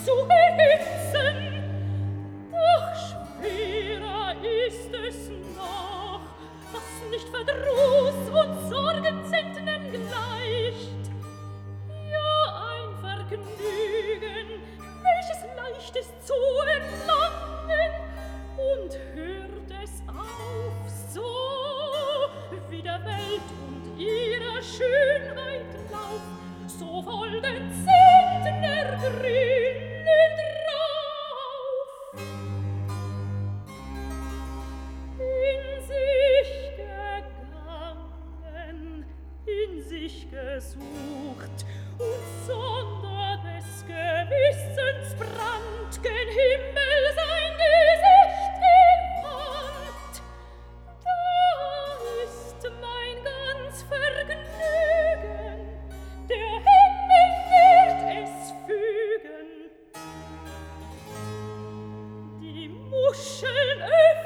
zu erhitzen. Doch schwerer ist es noch, was nicht Verdruss und Sorgenzentren gleicht. Ja, ein Vergnügen, welches leicht ist zu erlangen, und hört es auf so, wie der Welt und ihrer Schönheit Lauf, so voll den Zentner drinnen drauf. In sich gegangen, in sich gesucht, und sonder des Gewissens Brand gen Himmel sein Gesicht gewandt. Da ist mein ganz Vergnügen, der Himmel wird es fügen. Die Muscheln